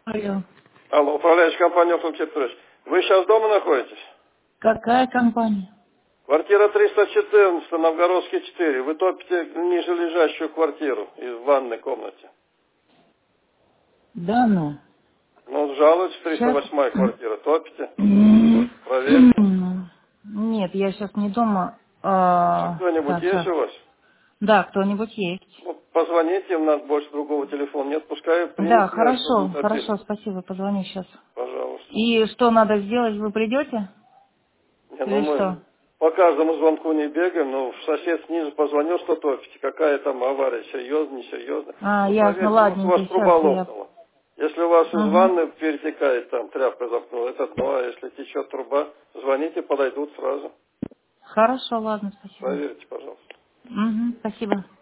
Алло. Алло, управляющая компания Охлым Петрович. Вы сейчас дома находитесь? Какая компания? Квартира 314, Новгородский 4. Вы топите ниже лежащую квартиру в ванной комнате. Да, ну. Ну, жалуйтесь, Сейчас. 308 квартира. Топите? Проверьте. Нет, я сейчас не дома. А кто-нибудь Так, есть сейчас. у вас? Да, кто-нибудь есть. Ну, позвоните, им надо больше другого телефона нет. Пускай Да, примут меры, чтобы не хорошо, топили. хорошо, спасибо, позвоню сейчас. Пожалуйста. И что надо сделать, вы придете? Не, ну Или мы что? по каждому звонку не бегаем, но сосед снизу позвонил, что топите. Какая там авария, серьезная, несерьезная. А, Ну, ясно, проверьте, может, у вас ладненький, сейчас труба я... лопнула. Если у вас из Угу. ванны перетекает, там тряпка запнула, это дно, а если течет труба, звоните, подойдут сразу. Хорошо, ладно, спасибо. Проверьте, пожалуйста. Угу, спасибо.